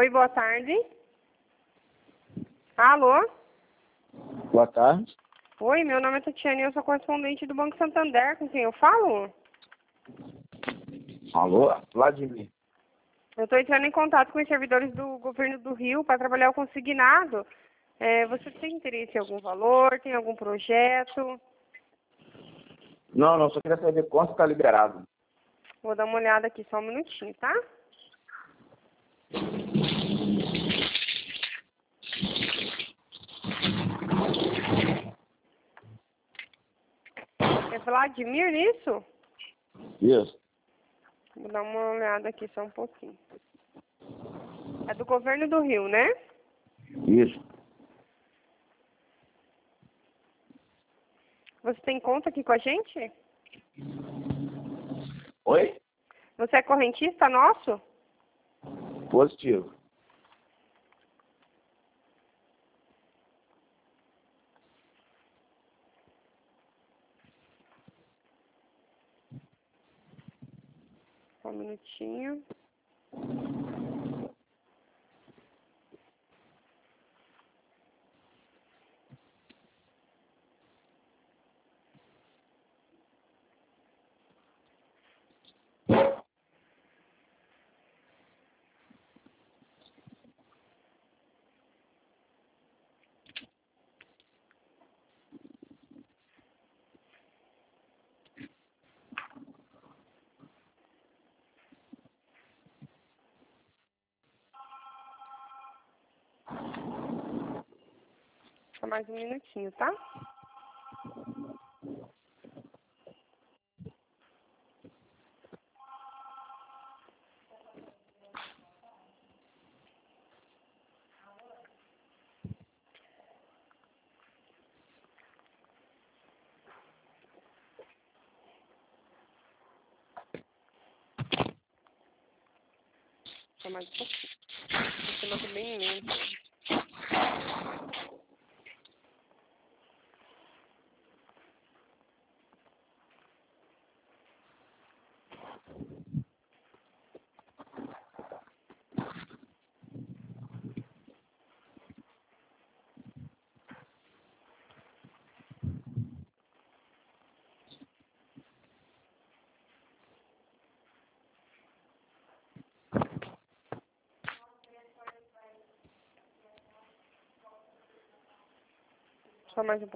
Oi, boa tarde. Alô? Boa tarde. Oi, meu nome é Tatiane, eu sou correspondente do Banco Santander, com quem eu falo? Alô, Vladimir. Eu estou entrando em contato com os servidores do governo do Rio para trabalhar o consignado. Você tem interesse em algum valor? Tem algum projeto? Não, só queria saber quanto está liberado. Vou dar uma olhada aqui, só um minutinho, tá? É Vladimir, isso? Isso. Vou dar uma olhada aqui só um pouquinho. É do governo do Rio, né? Isso. Você tem conta aqui com a gente? Oi? Você é correntista nosso? Positivo. Só um minutinho. Só mais um minutinho, tá? Só mais um pouquinho. O sistema tá bem lento. Só mais um pouquinho.